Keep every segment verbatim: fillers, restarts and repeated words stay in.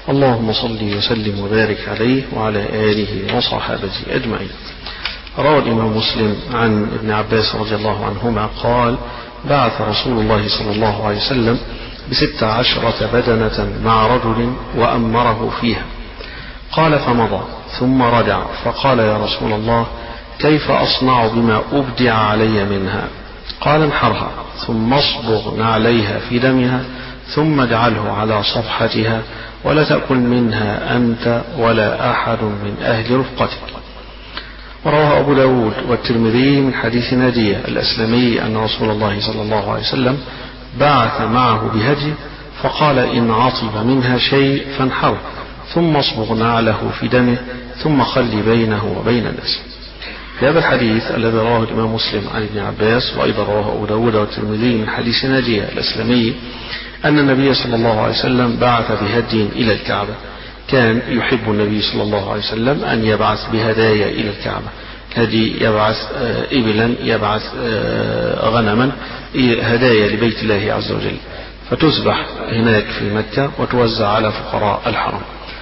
اللهم صل وسلم وبارك عليه وعلى آله وصحابته أجمعين. روى الإمام مسلم عن ابن عباس رضي الله عنهما قال: بعث رسول الله صلى الله عليه وسلم بست عشرة بدنة مع رجل وأمره فيها. قال: فمضى ثم رجع فقال: يا رسول الله، كيف أصنع بما أبدع علي منها؟ قال: انحرها ثم اصبغ نعليها في دمها ثم اجعله على صفحتها ولا تأكل منها أنت ولا أحد من أهل رفقتك. ورواه أبو داود والترمذي من حديث نادية الأسلمي أن رسول الله صلى الله عليه وسلم بعث معه بهدي فقال: إن عطب منها شيء فانحر ثم اصبغ نعله في دمه ثم خل بينه وبين الناس. في هذا الحديث الذي رواه الإمام مسلم عن ابن عباس وأيضا رواه أبو داود والترمذي من حديث نادية الأسلمي أن النبي صلى الله عليه وسلم بعث بهدي إلى الكعبة. كان يحب النبي صلى الله عليه وسلم أن يبعث بهدايا إلى الكعبة، هدي يبعث إبلا، يبعث غنما، هدايا لبيت الله عز وجل، فتذبح هناك في مكة وتوزع على فقراء الحرم.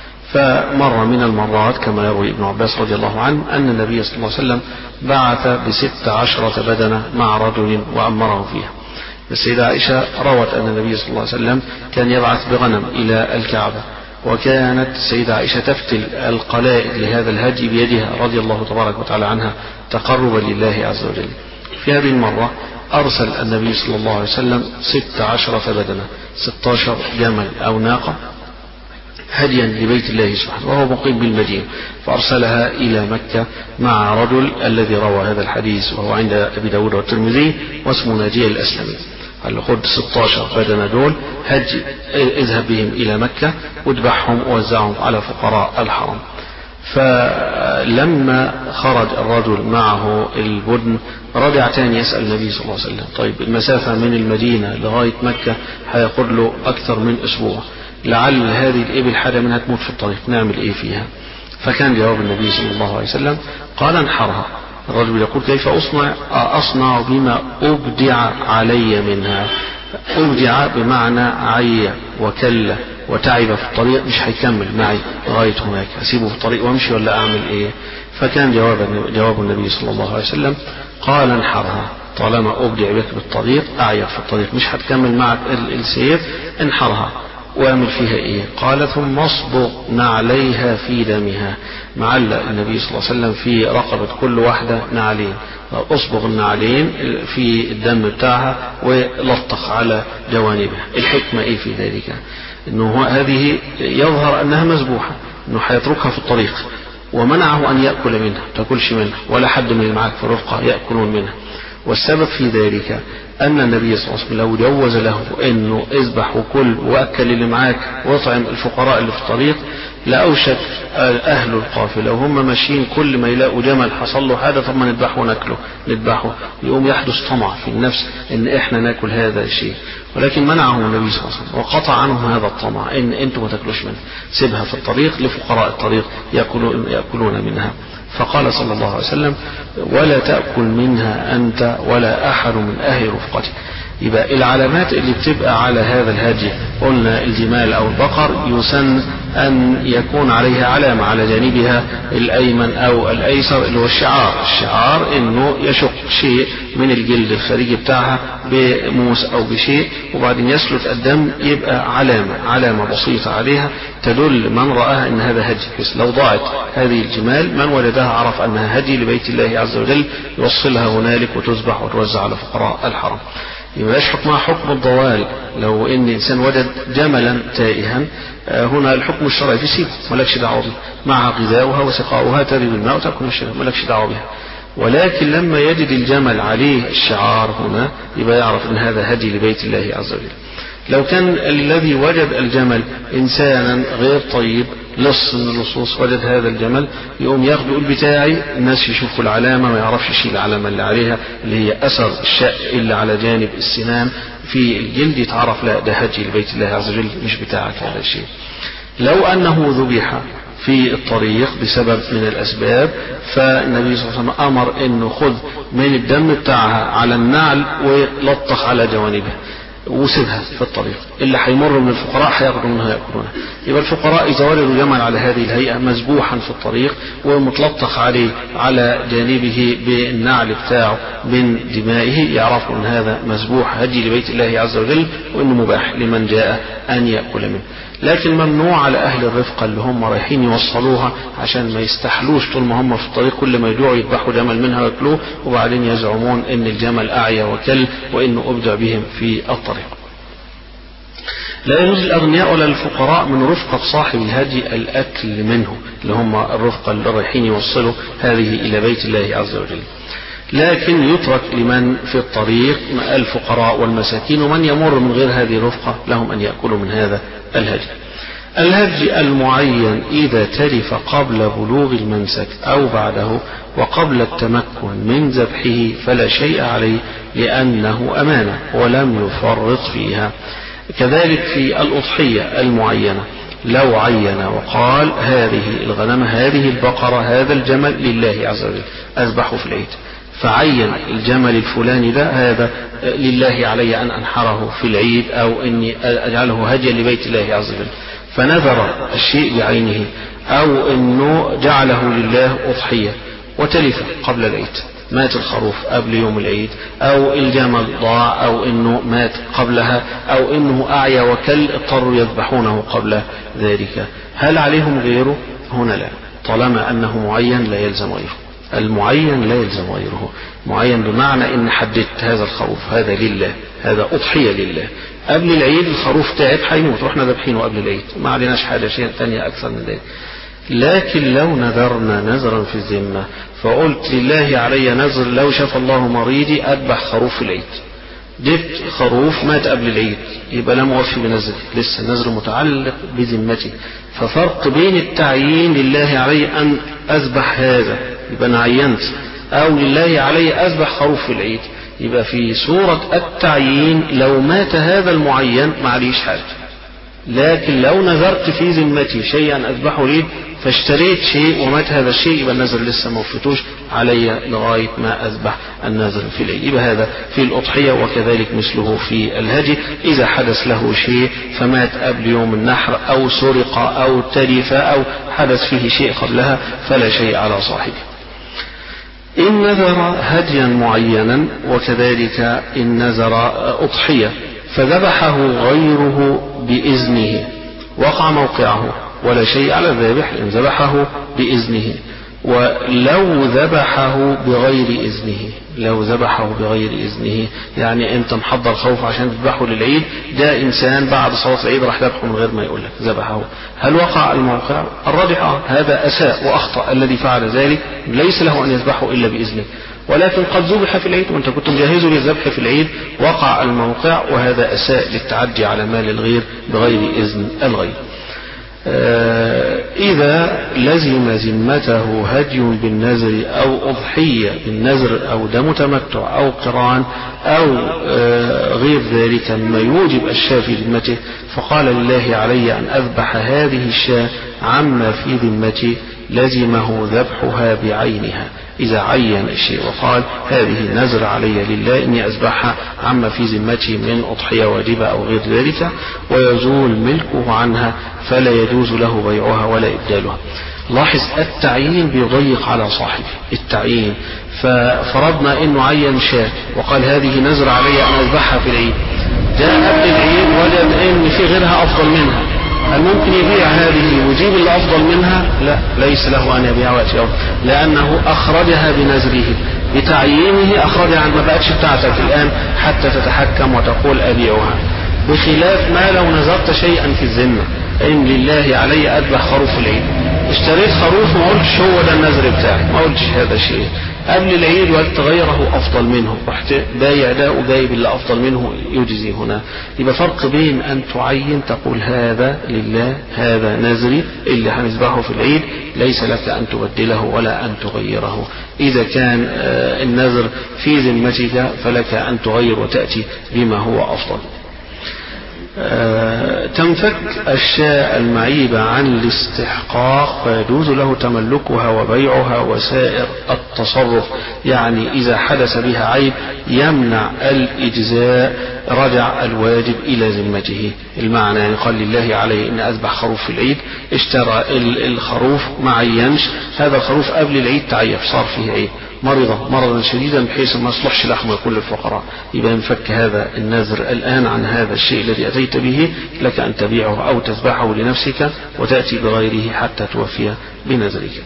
فمر من المرات كما يروي ابن عباس رضي الله عنه أن النبي صلى الله عليه وسلم بعث بست عشرة بدنة مع رجل وأمره فيها. السيدة عائشة روت أن النبي صلى الله عليه وسلم كان يبعث بغنم إلى الكعبة، وكانت السيدة عائشة تفتل القلائد لهذا الهدي بيدها رضي الله تبارك وتعالى عنها تقربا لله عز وجل. في هذه المرة أرسل النبي صلى الله عليه وسلم ست عشرة بدنة، ستة عشر جمل أو ناقة هديا لبيت الله سبحانه وهو مقيم بالمدينة، فأرسلها إلى مكة مع رجل الذي روى هذا الحديث وهو عند أبي داود والترمذي واسمه ناجية الأسلمي. قال له: خذ ستة عشر بدنة دول هج، اذهب بهم إلى مكة واذبحهم ووزعهم على فقراء الحرم. فلما خرج الرجل معه البدن رجع تاني يسأل النبي صلى الله عليه وسلم: طيب المسافة من المدينة لغاية مكة هياخد له أكثر من أسبوع، لعل هذه الإبل حاجة منها تموت في الطريق، نعمل إيه فيها؟ فكان جواب النبي صلى الله عليه وسلم قال: انحرها. الرجل يقول: كيف أصنع؟ أصنع بما أبدع علي منها. أبدع بمعنى عي وكل وتعب في الطريق، مش هيكمل معي لغاية هناك، أسيبه في الطريق وأمشي ولا أعمل إيه؟ فكان جواب جواب النبي صلى الله عليه وسلم قال: انحرها، طالما أبدع بك بالطريق، أعيق في الطريق، مش هتكمل معك السير، انحرها. وأعمل فيها إيه؟ قال: ثم اصبغ نعليها في دمها. معلق النبي صلى الله عليه وسلم في رقبة كل واحدة نعلين، اصبغ النعلين في الدم بتاعها ولطخ على جوانبها. الحكمة إيه في ذلك؟ إنه هذه يظهر أنها مذبوحة، إنه هيتركها في الطريق، ومنعه أن يأكل منها، تأكلش منها ولا حد من المعاك في الرفقة يأكلون منها. والسبب في ذلك أن النبي صلى الله عليه وسلم لو جوز له أنه اذبح وكل وأكل اللي معاك واطعم الفقراء اللي في الطريق، لأوشك أهل القافلة وهم ماشيين كل ما يلاقوا جمل حصل له هذا طب ما نذبحه وناكله نذبحه، يقوم يحدث طمع في النفس ان احنا ناكل هذا الشيء. ولكن منعهم النبي صلى الله عليه وسلم وقطع عنهم هذا الطمع، ان انتم ما تاكلوش منه، سيبها في الطريق لفقراء الطريق يأكلون, يأكلون منها. فقال صلى الله عليه وسلم: ولا تأكل منها أنت ولا أحد من أهل رفقتك. يبقى العلامات اللي بتبقى على هذا الهدي، قلنا الجمال أو البقر يسن أن يكون عليها علامة على جانبها الأيمن أو الأيسر اللي هو الشعار. الشعار إنه يشق شيء من الجلد الخارجي بتاعها بموس أو بشيء وبعدين يسلط الدم، يبقى علامة علامة بسيطة عليها تدل من رآها إن هذا هدي. بس لو ضاعت هذه الجمال من وجدها عرف أنها هدي لبيت الله عز وجل، يوصلها هنالك وتذبح وتوزع على فقراء الحرم. يبقى حكمها حكم الضوال. لو ان انسان وجد جملا تائها، هنا الحكم الشرعي في سيبه، مالكش دعوه به، مع غذاؤها وسقاؤها تري بالماء وتاكل الشرب، مالكش دعوه بها. ولكن لما يجد الجمل عليه الشعار هنا يبقى يعرف ان هذا هدي لبيت الله عز وجل. لو كان الذي وجد الجمل انسانا غير طيب، لص من اللصوص، وجد هذا الجمل يقوم ياخده يقول بتاعي، الناس يشوفوا العلامة ما يعرفش يشيل العلامة اللي عليها اللي هي أثر الشق اللي على جانب السنام في الجلد، يتعرف لا ده هدي لبيت الله عز وجل مش بتاعك هذا الشيء. لو أنه ذبح في الطريق بسبب من الأسباب، فالنبي صلى الله عليه وسلم أمر أنه خذ من الدم بتاعها على النعل ولطخ على جوانبها. وسيبها في الطريق، اللي هيمر من الفقراء هياخدوا منها يأكلونها. يبقى الفقراء إذا وجدوا جمل على هذه الهيئة مذبوحا في الطريق ومتلطخ عليه على جانبه بالنعل بتاعه من دمائه، يعرفوا أن هذا مذبوح هدي لبيت الله عز وجل وأنه مباح لمن جاء أن يأكل منه. لكن ممنوع على أهل الرفقة اللي هم رايحين يوصلوها عشان ما يستحلوش طول ما هم في الطريق كل ما يجوعوا يذبحوا جمل منها ويأكلوه وبعدين يزعمون أن الجمل أعيا وكل وأنه أبدع بهم في الطريق. لا يجوز للأغنياء ولا للفقراء من رفقة صاحب الهدي الأكل منه، اللي هم الرفقة اللي رايحين يوصلوا هذه إلى بيت الله عز وجل. لكن يترك لمن في الطريق الفقراء والمساكين ومن يمر من غير هذه الرفقة لهم أن يأكلوا من هذا الهدي. الهدي المعين إذا تلف قبل بلوغ المنسك أو بعده وقبل التمكن من ذبحه فلا شيء عليه لأنه أمانة ولم يفرط فيها. كذلك في الأضحية المعينة، لو عين وقال هذه الغنم هذه البقرة هذا الجمل لله عز وجل أذبحه في العيد، فعين الجمل الفلاني ده هذا لله علي أن أنحره في العيد أو أني أجعله هديا لبيت الله عز وجل، فنذر الشيء بعينه أو أنه جعله لله أضحية وتلف قبل العيد، مات الخروف قبل يوم العيد أو الجمل ضاع أو أنه مات قبلها أو أنه أعيا وكل اضطروا يذبحونه قبل ذلك، هل عليهم غيره؟ هنا لا، طالما أنه معين لا يلزم غيره. المعين لا يلزم غيره، معين بمعنى ان حددت هذا الخروف هذا لله هذا أضحية لله، قبل العيد الخروف تعب هيموت رحنا ذبحينه قبل العيد ما عليناش حاجة شيء ثانية أكثر من ذلك. لكن لو نذرنا نذرا في الذمة فقلت لله علي نذر لو شاف الله مريضي أذبح خروف في العيد، جبت خروف مات قبل العيد يبقى لم أوفي بنذري، لسه النذر متعلق بذمتي. ففرق بين التعيين لله علي أن أذبح هذا يبقى أنا عينت أو لله علي أذبح خروف في العيد، يبقى في صورة التعيين لو مات هذا المعين معليش حاجة. لكن لو نذرت في ذمتي شيئا أذبحه لي فاشتريت شيء ومات هذا الشيء يبقى النذر لسه ما وفتوش علي لغاية ما أذبح النذر في العيد. يبقى هذا في الأضحية وكذلك مثله في الهدي، إذا حدث له شيء فمات قبل يوم النحر أو سرق أو تلف أو حدث فيه شيء قبلها فلا شيء على صاحبه. إن نذر هديا معينا وكذلك إن نذر أضحية فذبحه غيره بإذنه وقع موقعه ولا شيء على الذابح إن ذبحه بإذنه. ولو ذبحه بغير إذنه، لو ذبحه بغير إذنه يعني أنت محضر خوف عشان تذبحه للعيد، ده إنسان بعد صلاة العيد راح ذبحه من غير ما يقول لك ذبحه، هل وقع الموقع؟ الراجح هذا أساء وأخطأ الذي فعل ذلك، ليس له أن يذبحه إلا بإذنه، ولكن قد ذبح في العيد وأنت كنت مجهزه للذبح في العيد وقع الموقع، وهذا أساء للتعدي على مال الغير بغير إذن الغير. إذا لزم ذمته هدي بالنذر أو أضحية بالنذر أو دم تمتع أو قران أو غير ذلك مما يوجب الشاة في ذمته فقال لله علي أن أذبح هذه الشاة عما في ذمتي لزمه ذبحها بعينها. إذا عين الشيء وقال هذه نذر علي لله إني أذبحها عما في ذمتي من أضحية واجبة أو غير ذلك ويزول ملكه عنها فلا يجوز له بيعها ولا إبدالها. لاحظ التعيين بيضيق على صاحبه، التعيين ففرضنا إنه عين شاة وقال هذه نذر علي أن أذبحها في العيد، جاء قبل العيد وجد إن في غيرها أفضل منها، هل ممكن يبيع هذه ويجيب اللي أفضل منها؟ لا، ليس له أن يبيع ويأتي، لأنه أخرجها بنذره بتعيينه، أخرجها عن ما بقتش بتاعتك الآن حتى تتحكم وتقول أبيعها، بخلاف ما لو نذرت شيئا في الذمة إن لله علي أذبح خروف العيد، اشتريت خروف ما قلتش هو ده النذر بتاعي، ما قلتش هذا الشيء قبل العيد وقلت غيره أفضل منه، رحت بايع ده وجايب اللي أفضل منه يجزي. هنا يبقى فرق بين أن تعين تقول هذا لله هذا نذري اللي هنذبحه في العيد ليس لك أن تبدله ولا أن تغيره، إذا كان النذر في ذمتك فلك أن تغير وتأتي بما هو أفضل. آه تنفك الشاة المعيبة عن الاستحقاق فيجوز له تملكها وبيعها وسائر التصرف، يعني إذا حدث بها عيب يمنع الإجزاء رجع الواجب إلى ذمته. المعنى يعني قال لله علي أن أذبح خروف في العيد، اشترى الخروف ما عينش، هذا الخروف قبل العيد تعيب صار فيه عيب، مرضا مرضا شديدا بحيث ما يصلحش لحمه يكون للفقراء، يبقى ينفك هذا النذر الآن عن هذا الشيء الذي أتيت به، لك أن تبيعه أو تذبحه لنفسك وتأتي بغيره حتى توفي بنذرك.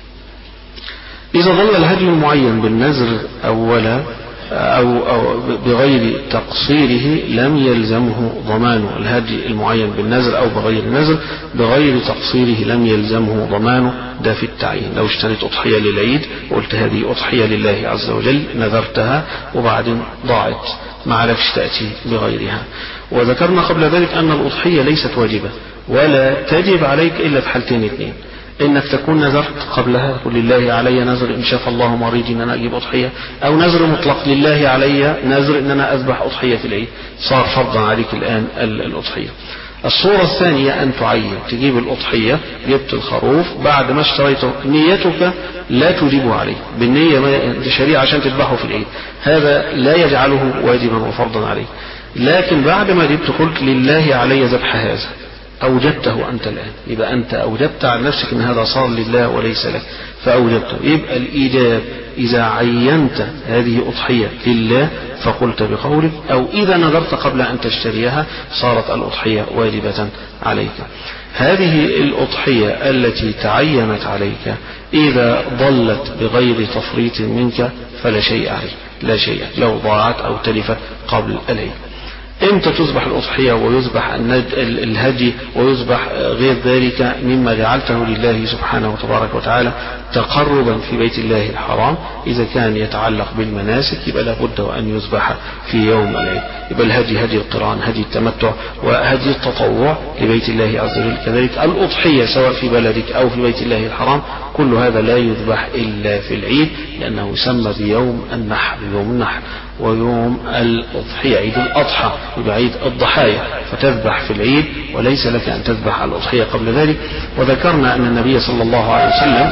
إذا ظل الهدي المعين بالنذر أولا أو, أو بغير تقصيره لم يلزمه ضمانه، الهدي المعين بالنذر أو بغير النذر بغير تقصيره لم يلزمه ضمانه، ده في التعيين. لو اشتريت أضحية للعيد وقلت هذه أضحية لله عز وجل نذرتها وبعدين ضاعت ما عليكش تأتي بغيرها. وذكرنا قبل ذلك أن الأضحية ليست واجبة ولا تجب عليك إلا في حالتين اثنين، انك تكون نذرت قبلها قل لله علي نذر ان شاء الله مريض ان انا اجيب اضحيه، او نذر مطلق لله علي نذر ان انا اذبح اضحيه في العيد، صار فرضا عليك الان الاضحيه. الصورة الثانية أن تعين تجيب الأضحية، جبت الخروف بعد ما اشتريته، نيتك لا تجيبه عليه بالنية الشريعة عشان تذبحه في العيد، هذا لا يجعله واجبا وفرضا عليه، لكن بعد ما جبت قلت لله علي ذبح هذا، أوجبته أنت الآن، يبقى أنت أوجبت على نفسك أن هذا صار لله وليس لك فأوجبته. يبقى الإيجاب إذا عينت هذه أضحية لله فقلت بقولك، أو إذا نذرت قبل أن تشتريها صارت الأضحية واجبة عليك. هذه الأضحية التي تعينت عليك إذا ضلت بغير تفريط منك فلا شيء عليك، لا شيء لو ضاعت أو تلفت قبل العيد. امتى تذبح الأضحية ويذبح الهدي ويذبح غير ذلك مما جعلته لله سبحانه وتبارك وتعالى تقربا في بيت الله الحرام؟ إذا كان يتعلق بالمناسك يبقى لابد أن يذبح في يوم العيد، يبقى الهدي هدي القران، هدي التمتع، وهدي التطوع لبيت الله عز وجل. كذلك الأضحية سواء في بلدك أو في بيت الله الحرام كل هذا لا يذبح إلا في العيد، لأنه يسمى بيوم النحر، يوم النحر ويوم الأضحية عيد الأضحى، يبقى عيد الضحايا، فتذبح في العيد وليس لك أن تذبح الأضحية قبل ذلك. وذكرنا أن النبي صلى الله عليه وسلم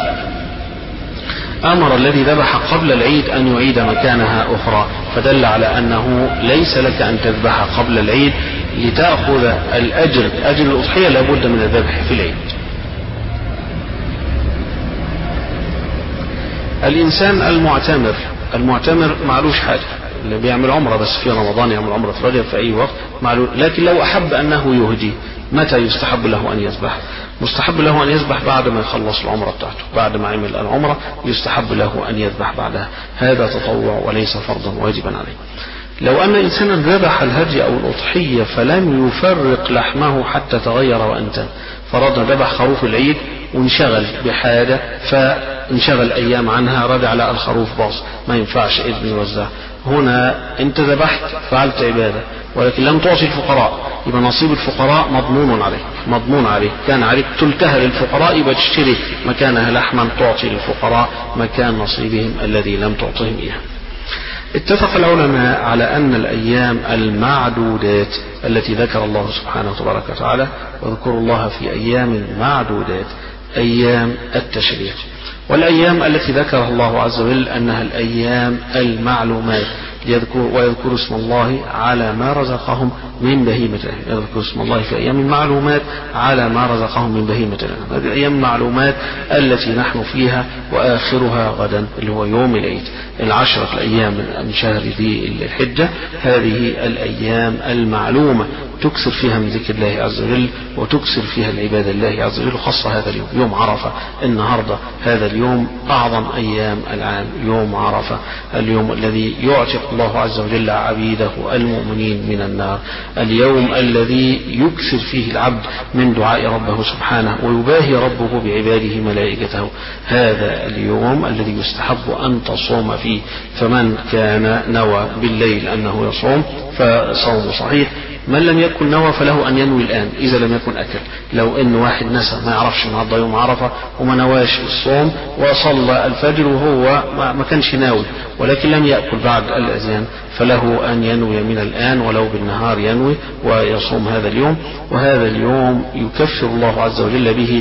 أمر الذي ذبح قبل العيد أن يعيد مكانها أخرى، فدل على أنه ليس لك أن تذبح قبل العيد لتأخذ الأجر، أجر الأضحية لابد من الذبح في العيد. الإنسان المعتمر، المعتمر معلوش حاجة، اللي بيعمل عمرة بس في رمضان يعمل عمرة في رجب في أي وقت معلوش، لكن لو أحب أنه يهدي متى يستحب له أن يذبح؟ مستحب له أن يذبح بعد ما يخلص العمرة بتاعته، بعد ما عمل العمرة يستحب له أن يذبح بعدها، هذا تطوع وليس فرضا واجبا عليه. لو أن إنسانا ذبح الهدي أو الأضحية فلم يفرق لحمه حتى تغير وأنتن، فرضنا ذبح خروف العيد وانشغل بحاجة فانشغل أيام عنها رجع على الخروف باص، ما ينفعش إذن يوزع. هنا أنت ذبحت فعلت عبادة ولكن لم تعطي الفقراء، يبقى نصيب الفقراء مضمون عليك، مضمون عليك، كان عليك تلتها للفقراء، يبقى تشتري مكانها لحما تعطي للفقراء مكان نصيبهم الذي لم تعطهم إياه. اتفق العلماء على أن الأيام المعدودات التي ذكر الله سبحانه وتبارك وتعالى واذكروا الله في أيام معدودات أيام التشريق، والأيام التي ذكرها الله عز وجل أنها الأيام المعلومات، يذكر ويذكر اسم الله على ما رزقهم من بهيمة الأنعام، يذكر اسم الله في أيام المعلومات على ما رزقهم من بهيمة الأنعام. هذه الأيام المعلومات التي نحن فيها وآخرها غدا اللي هو يوم العيد، العشرة الأيام من شهر ذي الحجة، هذه الأيام المعلومة تكثر فيها من ذكر الله عز وجل وتكثر فيها العبادة لله عز وجل، وخاصة هذا اليوم يوم عرفة النهاردة، هذا اليوم أعظم أيام العام، يوم عرفة، اليوم الذي يعتق الله عز وجل عبيده المؤمنين من النار، اليوم الذي يكثر فيه العبد من دعاء ربه سبحانه ويباهي ربه بعباده ملائكته، هذا اليوم الذي يستحب أن تصوم فيه، فمن كان نوى بالليل أنه يصوم فصوم صحيح، من لم يكن نوى فله أن ينوي الآن إذا لم يكن أكل. لو أن واحد نسى ما يعرفش النهارده يوم عرفة وما نواش الصوم وصلى الفجر وهو ما كانش ناوي ولكن لم يأكل بعد الأذان فله أن ينوي من الآن ولو بالنهار ينوي ويصوم هذا اليوم، وهذا اليوم يكفر الله عز وجل به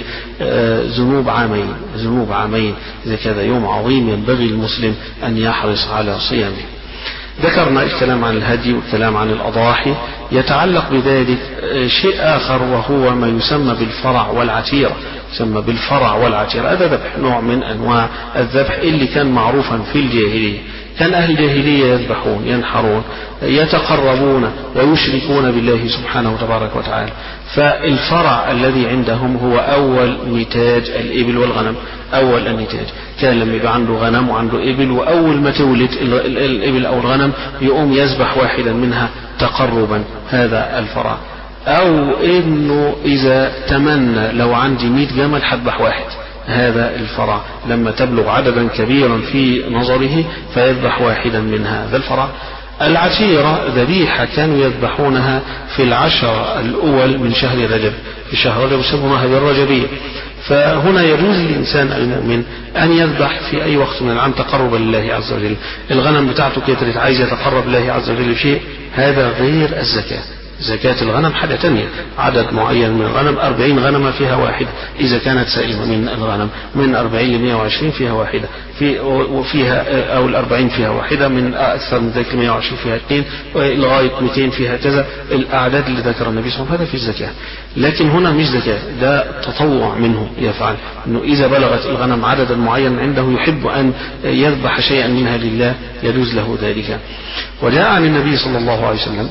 ذنوب عامين، ذنوب عامين، إذا كان يوم عظيم ينبغي المسلم أن يحرص على صيامه. ذكرنا الكلام عن الهدي والكلام عن الأضاحي. يتعلق بذلك شيء آخر وهو ما يسمى بالفرع والعتيرة. يسمى بالفرع والعتيرة، هذا ذبح نوع من أنواع الذبح اللي كان معروفا في الجاهلية. كان أهل الجاهلية يذبحون ينحرون يتقربون ويشركون بالله سبحانه تبارك وتعالى. فالفرع الذي عندهم هو أول نتاج الإبل والغنم. أول النتاج كان لما يبقى عنده غنم وعنده إبل، وأول ما تولد الإبل أو الغنم يقوم يذبح واحدا منها تقربا، هذا الفرع. أو إنه إذا تمنى لو عندي مئة جمل حذبح واحد، هذا الفرع. لما تبلغ عددا كبيرا في نظره فيذبح واحدا من هذا الفرع. العتيرة ذبيحة كانوا يذبحونها في العشر الأول من شهر رجب، في شهر رجب يسمونها هذه الرجبية. فهنا يجوز للإنسان المؤمن أن يذبح في أي وقت من العام تقربا لله عز وجل. الغنم بتاعته كترت عايز يتقرب لله عز وجل بشيء، هذا غير الزكاة. زكاة الغنم حاجة تانية، عدد معين من الغنم، أربعين غنمة فيها واحدة إذا كانت سائمة من الغنم، من أربعين لمئة وعشرين فيها واحدة، في وفيها أو الأربعين فيها واحدة، من أكثر من ذلك مئة وعشرين فيها اثنين، لغاية مئتين فيها كذا. الأعداد اللي ذكر النبي صلى الله عليه وسلم هذا في الزكاة. لكن هنا مش زكاة، ده تطوع منه يفعل، إنه إذا بلغت الغنم عددا معين عنده يحب أن يذبح شيئا منها لله يجوز له ذلك. وجاء عن النبي صلى الله عليه وسلم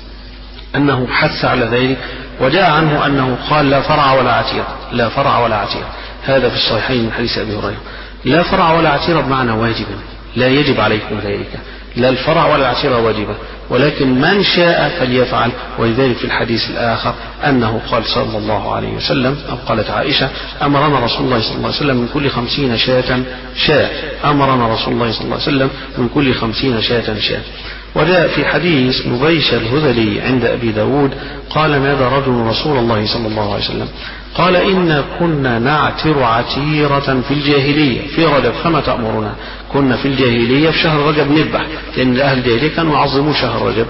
أنه حث على ذلك، وجاء عنه أنه قال لا فرع ولا عتير، لا فرع ولا عتير. هذا في الصحيحين من حديث أبي هريرة. لا فرع ولا عتير بمعنى واجبا، لا يجب عليكم ذلك، لا الفرع ولا العتير واجبة، ولكن من شاء فليفعل. ولذلك في الحديث الآخر أنه قال صلى الله عليه وسلم، أو قالت عائشة: أمرنا رسول الله صلى الله عليه وسلم من كل خمسين شاة شاة، أمرنا رسول الله صلى الله عليه وسلم من كل خمسين شاة شاة. وجاء في حديث نبيش الهذلي عند أبي داود قال: نادى رجل رسول الله صلى الله عليه وسلم قال: إنا كنا نعتر عتيرة في الجاهلية في رجب فما تأمرنا؟ كنا في الجاهلية في شهر رجب نذبح، لأن أهل الجاهلية كانوا يعظموا شهر رجب.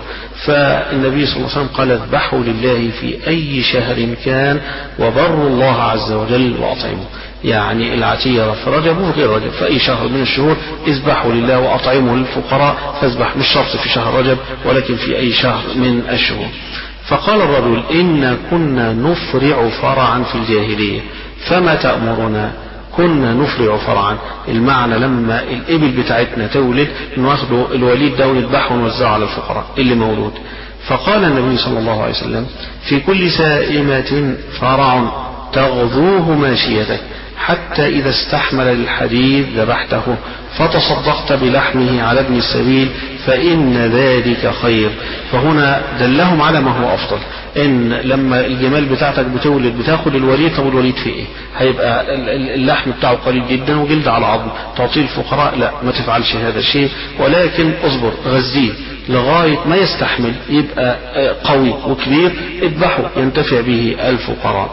فالنبي صلى الله عليه وسلم قال: اذبحوا لله في أي شهر كان وبروا الله عز وجل وأطعموا. يعني العتيرة في رجب وغير رجب، في أي شهر من الشهور اذبحوا لله وأطعموا للفقراء، فاذبح مش شرط في شهر رجب ولكن في أي شهر من الشهور. فقال الرجل: إنا كنا نفرع فرعا في الجاهلية فما تأمرنا؟ كنا نفرع فرعا، المعنى لما الإبل بتاعتنا تولد ناخده الوليد ده ونذبحه ونوزعه على الفقراء اللي مولود. فقال النبي صلى الله عليه وسلم: في كل سائمة فرع تغذوه ماشيتك، حتى إذا استحمل الحديد ذبحته فتصدقت بلحمه على ابن السبيل فإن ذلك خير. فهنا دلهم على ما هو أفضل، إن لما الجمال بتاعتك بتولد بتاخد الوليد، طب الوليد في إيه؟ هيبقى اللحم بتاعه قليل جدا وجلد على عظم، تعطيه الفقراء؟ لا، ما تفعلش هذا الشيء، ولكن اصبر غذيه لغاية ما يستحمل يبقى قوي وكبير، اذبحه ينتفع به الفقراء.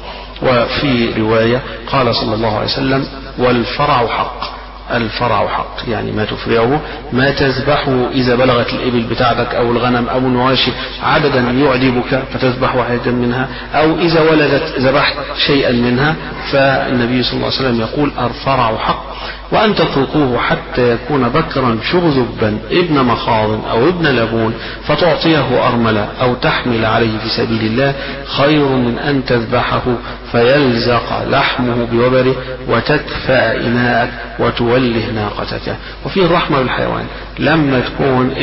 وفي رواية قال صلى الله عليه وسلم: والفرع حق. الفرع حق يعني ما تفرعه، ما تذبحه إذا بلغت الإبل بتاعتك أو الغنم أو المواشي عددا يعجبك فتذبح واحدا منها، أو إذا ولدت ذبحت شيئا منها. فالنبي صلى الله عليه وسلم يقول: الفرع حق. وأن تتركوه حتى يكون بكرا شغذبا ابن مخاض أو ابن لبون فتعطيه أرملة أو تحمل عليه في سبيل الله خير من أن تذبحه فيلزق لحمه بوبره وتكفأ إناءك وتوله ناقتك. وفيه الرحمة بالحيوان، لما تكون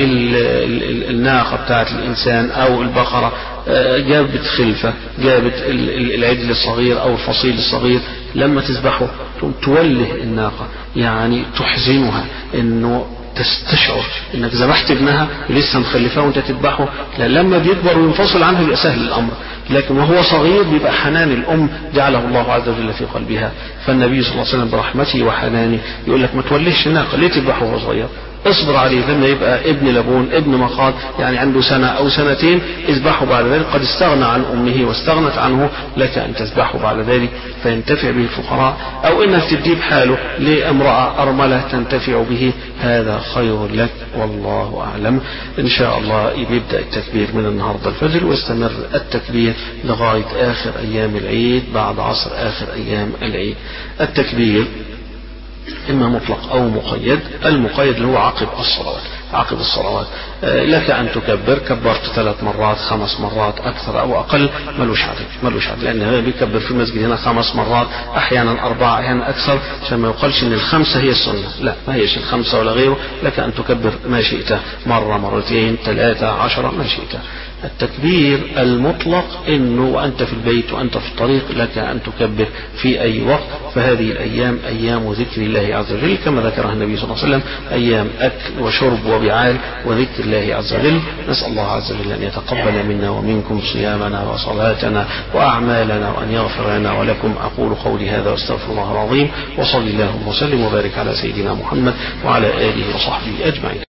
الناقة بتاعت الإنسان أو البقرة جابت خلفة، جابت العجل الصغير أو الفصيل الصغير، لما تذبحه توله الناقة، يعني تحزنها، إنه تستشعر انك ذبحت ابنها ولسه مخلفاه وانت تذبحه. لا، لما بيكبر وينفصل عنه بيبقى سهل الامر، لكن وهو صغير بيبقى حنان الام جعله الله عز وجل في قلبها. فالنبي صلى الله عليه وسلم برحمته وحنانه يقول لك: ما تولهش الناقه، ليه تذبحه وهو صغير؟ اصبر عليه، لما يبقى ابن لبون ابن مخاض يعني عنده سنة أو سنتين اذبحه بعد ذلك، قد استغنى عن أمه واستغنت عنه، لك أن تذبحه بعد ذلك فينتفع به الفقراء، أو إنك تجيب حاله لامرأة أرملة تنتفع به، هذا خير لك والله أعلم. إن شاء الله يبدأ التكبير من النهاردة الفجر ويستمر التكبير لغاية آخر أيام العيد، بعد عصر آخر أيام العيد. التكبير إما مطلق أو مقيد. المقيد اللي هو عقب الصلوات، عقب الصلوات. لك أن تكبر، كبرت ثلاث مرات خمس مرات أكثر أو أقل ملوش عدد ملوش عدد لأن هذا بيكبر في المسجد هنا خمس مرات أحيانا أربعة أحيانا أكثر، عشان ما يقالش إن الخمسة هي السنة، لا ما هيش الخمسة ولا غيره. لك أن تكبر ما شئت، مرة مرتين ثلاثة عشرة ما شئت. التكبير المطلق إنه وأنت في البيت وأنت في الطريق لك أن تكبر في أي وقت. فهذه الأيام أيام ذكر الله عز وجل كما ذكرها النبي صلى الله عليه وسلم، أيام أكل وشرب وبعال وذكر الله عز وجل. نسأل الله عز وجل أن يتقبل منا ومنكم صيامنا وصلاتنا وأعمالنا وأن يغفر لنا ولكم. أقول قولي هذا واستغفر الله العظيم، وصلى الله وسلم وبارك على سيدنا محمد وعلى آله وصحبه أجمعين.